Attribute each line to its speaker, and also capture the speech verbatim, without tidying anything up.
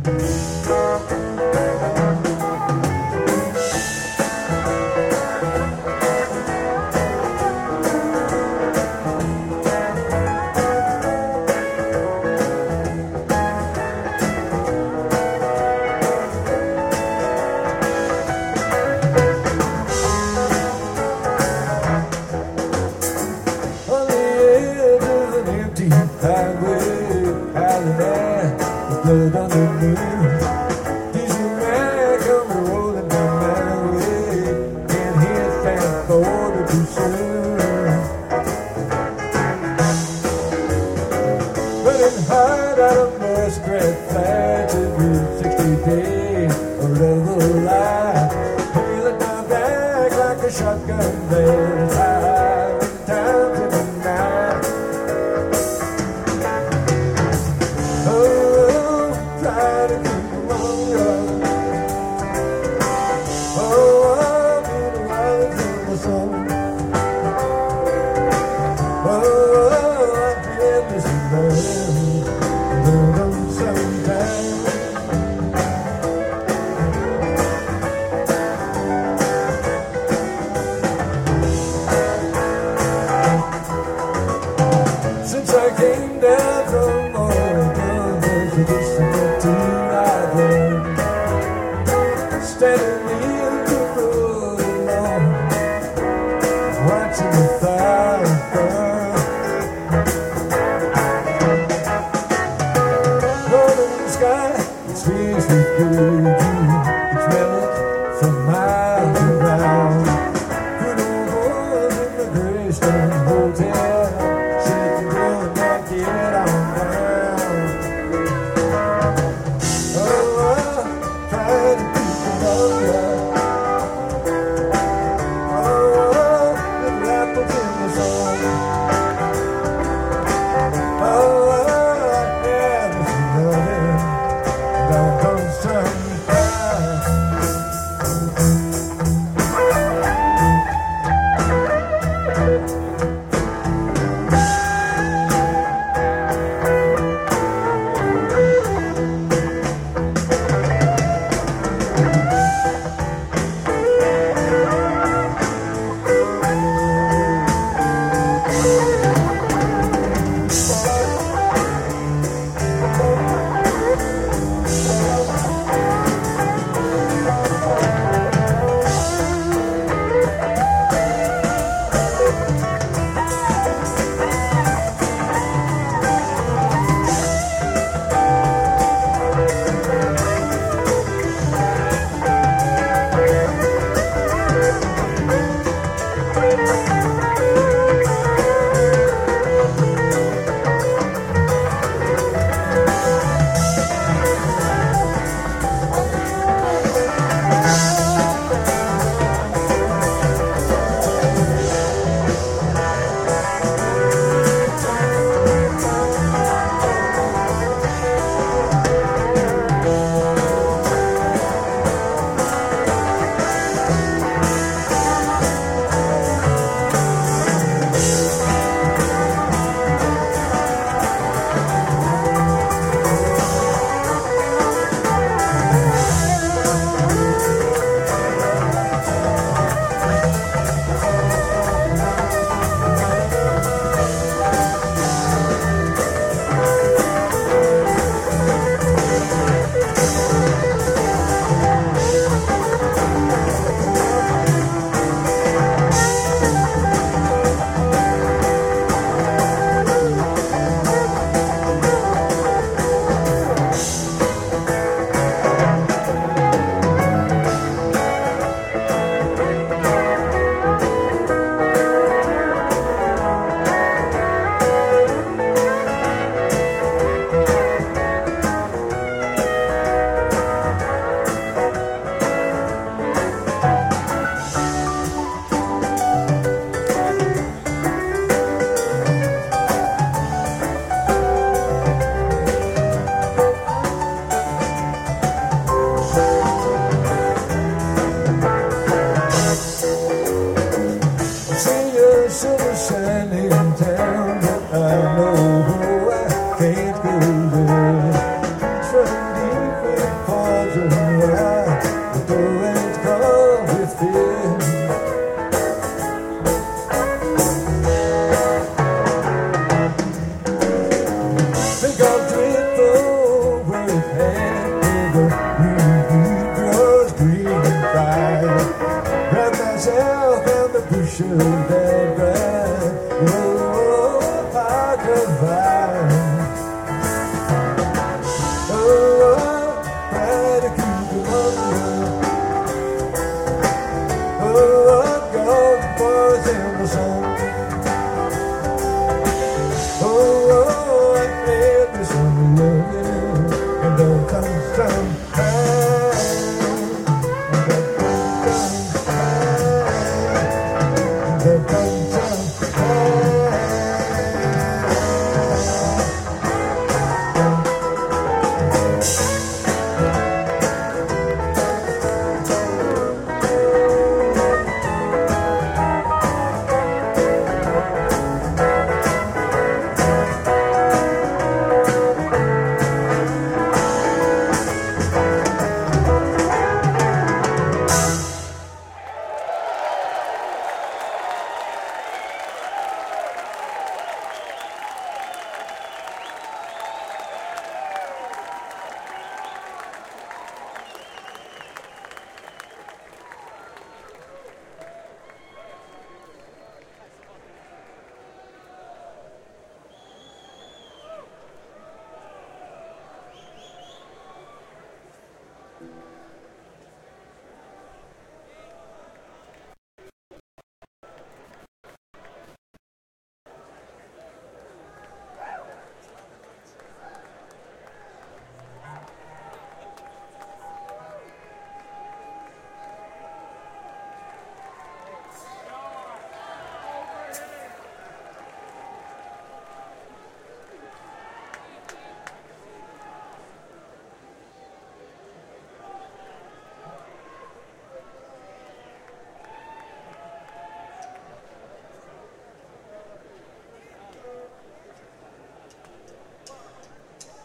Speaker 1: Blood on the moon. He's a man coming rolling down my way. Can't hear fast forward too soon. Running hard out of Muskrat Flats every sixty days. A rebel life. Feeling my back like a shotgun blast. High times in the night. Oh, try to keep longer. Oh, I've been riding in the sun. Oh, I've been missing them. But I'm sometimes. Since I came down from Oregon, there's a disability right there. Standing in the road alone, watching the fire burn. Northern sky, it seems to be you.